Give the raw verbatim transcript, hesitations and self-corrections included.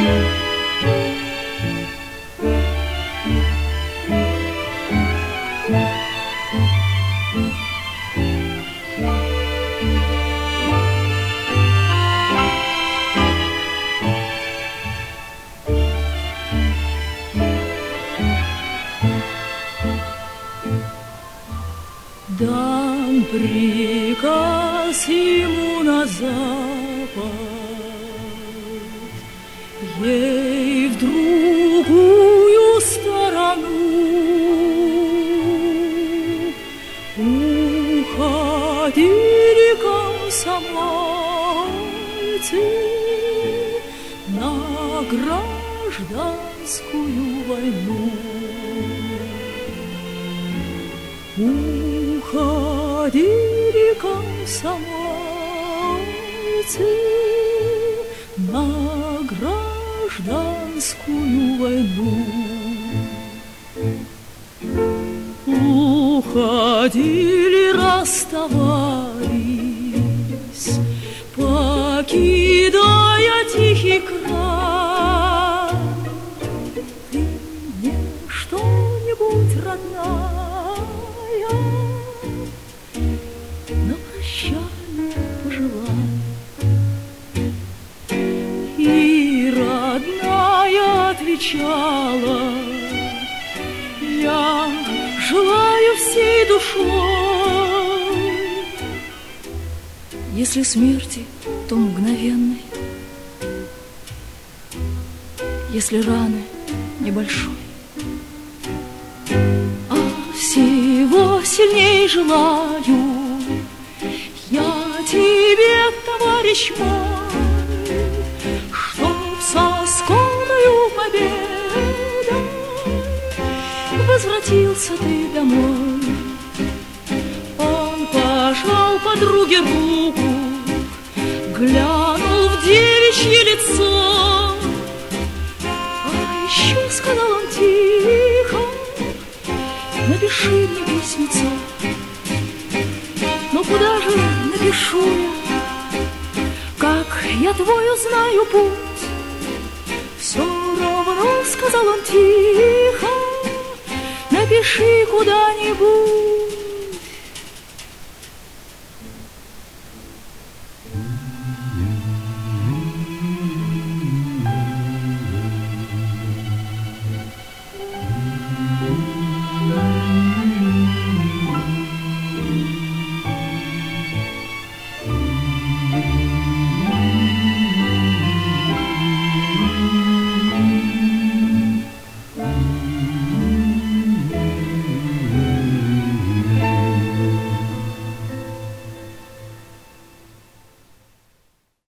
Дам приказ ему на запад, ей в другую сторону. Уходили комсомольцы на гражданскую войну. Уходили комсомольцы на гражданскую войну. Уходили, расставались, покидая тихий край. Ты мне что-нибудь, родная, на прощание пожелай. И родная отвечала: я желаю всей душой. Если смерти, то мгновенной, если раны небольшой. А всего сильней желаю я тебе, товарищ мой, чтоб со скорою победой возвратился ты домой. Он пожал подруге руку, глянул в девичье лицо. А еще сказал он тихо: напиши мне письмецо. Но куда же напишу я, как я твой узнаю путь? Все равно, сказал он тихо, напиши куда-нибудь.